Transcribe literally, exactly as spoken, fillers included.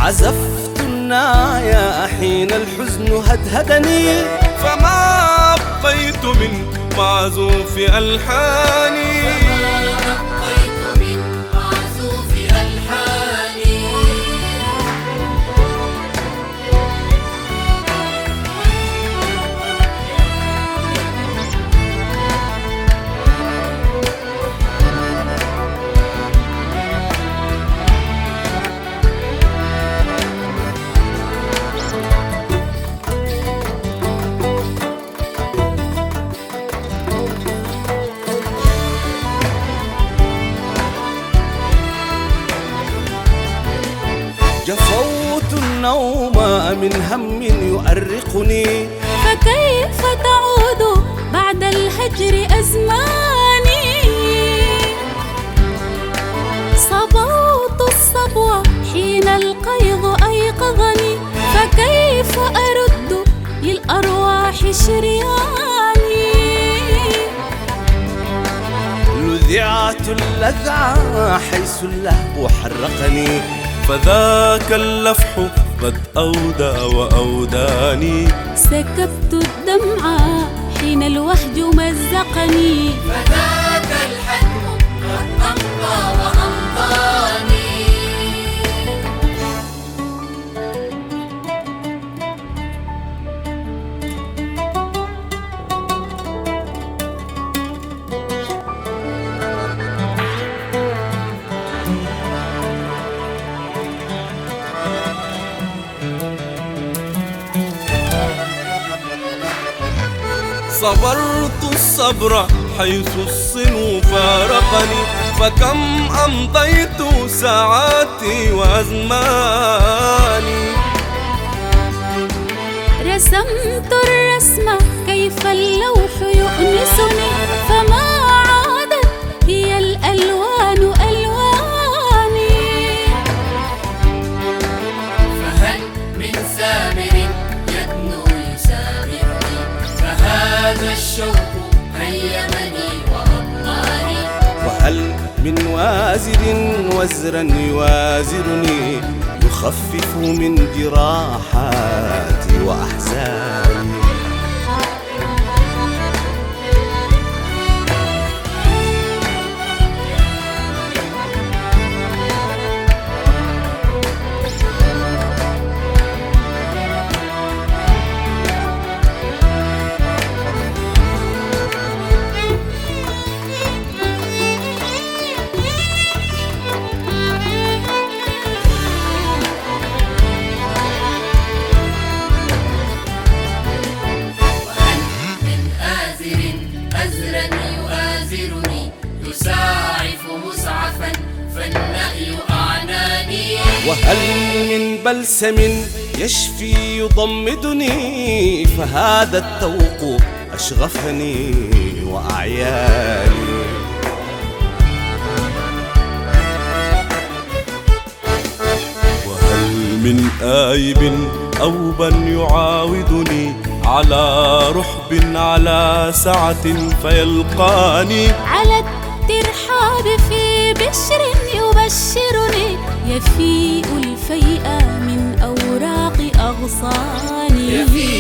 عزفت النايا حين الحزن هدهدني، فما أبقيت من معزوف ألحاني. جفوت النوم من هم يؤرقني، فكيف تعود بعد الهجر أزماني؟ صبوت الصبوة حين القيظ أيقظني، فكيف أرد للأرواح شرياني؟ لذعت اللذعة حيث اللهو حرقني، فذاك اللفح قد أودى وأوداني. سكبت الدمع حين الوهج مزقني، فذاك الحتم قد أمضى وأمضاني. صبرت الصبر حيث الصنو فارقني، فكم أمضيت ساعاتي وأزماني. رسمت الرسم كيف اللوح يؤنسني، فما عادت هي الألوان ألواني. فهل من سامر يدنو يسامرني، فهذا الشوق هيمني وأضناني. وهل من وازر وزرا يوازرني، يخفف من جراحاتي وأحزاني. يساعف مسعفا فالنأي أعناني. وهل من بلسم يشفي يضمدني، فهذا التوق أشغفني وأعياني. وهل من آيب أوبا يعاودني، على رحب على سعة فيلقاني. على الترحاب في بشر يبشرني، يفيء الفيء من أوراق أغصاني.